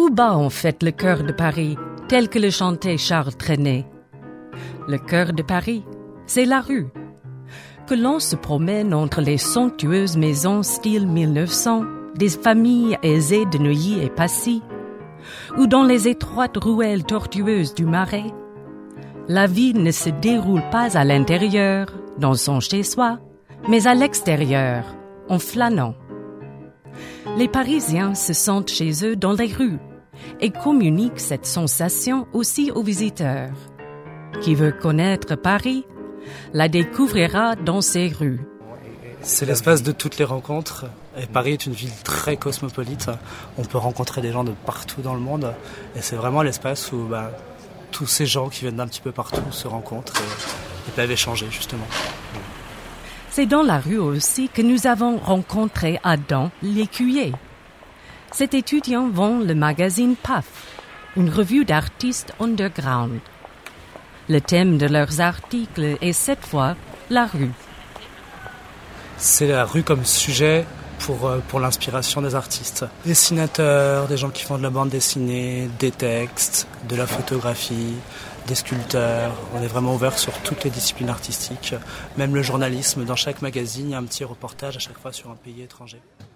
Tout bat en fait le cœur de Paris, tel que le chantait Charles Trenet. Le cœur de Paris, c'est la rue. Que l'on se promène entre les somptueuses maisons style 1900, des familles aisées de Neuilly et Passy, ou dans les étroites ruelles tortueuses du Marais, la vie ne se déroule pas à l'intérieur, dans son chez-soi, mais à l'extérieur, en flânant. Les Parisiens se sentent chez eux dans les rues et communiquent cette sensation aussi aux visiteurs. Qui veut connaître Paris, la découvrira dans ses rues. C'est l'espace de toutes les rencontres. Et Paris est une ville très cosmopolite. On peut rencontrer des gens de partout dans le monde. Et c'est vraiment l'espace où tous ces gens qui viennent d'un petit peu partout se rencontrent et peuvent échanger, justement. C'est dans la rue aussi que nous avons rencontré Adam Lécuyer. Cet étudiant vend le magazine PAF, une revue d'artistes underground. Le thème de leurs articles est cette fois la rue. C'est la rue comme sujet pour l'inspiration des artistes. Dessinateurs, des gens qui font de la bande dessinée, des textes, de la photographie, des sculpteurs. On est vraiment ouvert sur toutes les disciplines artistiques. Même le journalisme, dans chaque magazine, il y a un petit reportage à chaque fois sur un pays étranger.